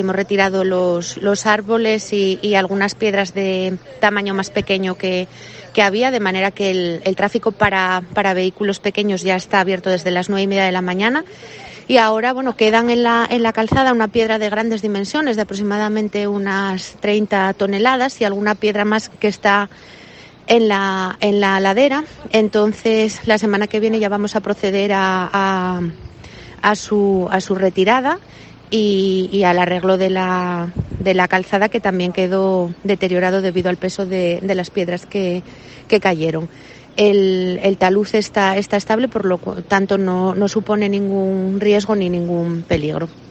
Hemos retirado los árboles y algunas piedras de tamaño más pequeño que había, de manera que el tráfico para vehículos pequeños ya está abierto desde las 9:30 de la mañana. Y ahora, quedan en la calzada una piedra de grandes dimensiones, de aproximadamente unas 30 toneladas, y alguna piedra más que está en la ladera. Entonces, la semana que viene ya vamos a proceder a su retirada y al arreglo de la calzada, que también quedó deteriorado debido al peso de las piedras que cayeron. El talud está estable, por lo tanto no supone ningún riesgo ni ningún peligro.